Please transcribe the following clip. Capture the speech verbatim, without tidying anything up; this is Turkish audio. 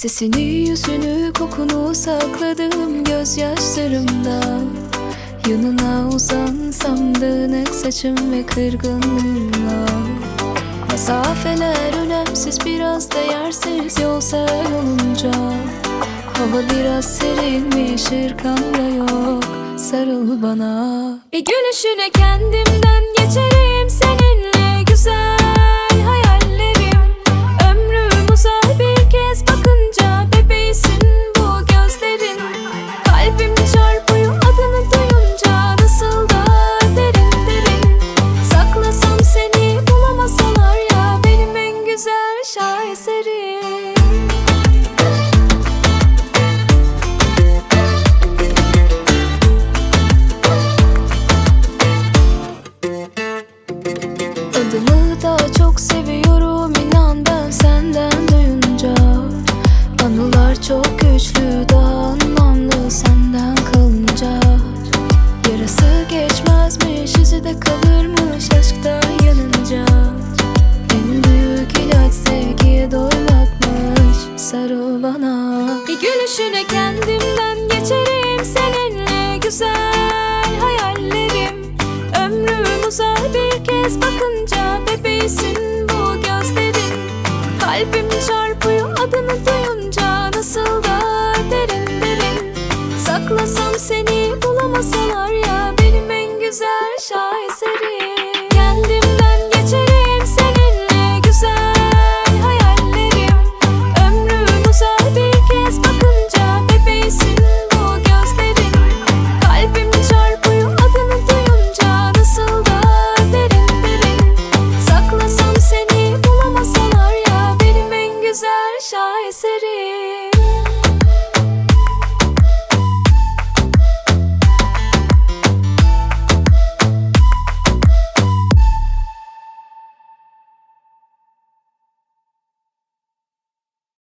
Sesini, yüzünü, kokunu sakladım gözyaşlarımda. Yanına uzansam dağınık saçım ve kırgınlığımla. Mesafeler önemsiz, biraz değersiz yol sen olunca. Hava biraz serinmiş, ırkan da yok, sarıl bana. Bir gülüşüne kendimden geçerim, seninle güzel hayallerim. Ömrüm uzar bir kez bakınca, bebeğisin bu gözlerin. Kalbim çarpıyor adını duyunca, nasıl da derin derin. Saklasam seni bulamasalar ya, benim en güzel şaheserim. Adımı daha çok seviyorum, inan ben senden duyunca. Anılar çok güçlü, daha anlamlı senden kalınca. Yarası geçmezmiş, izi de kalırmış aşktan yanınca. En büyük ilaç sevgiye doymakmış, sarıl bana. Bir gülüşüne kendimden geçerim, seninle güzel hayallerim. Ömrüm uzar bir kez bakınca, bebeğisin bu gözlerin. Kalbim çarpıyor adını duyunca, nasıl da derin derin. Saklasam seni bulamasalar ya, benim en güzel şahidim.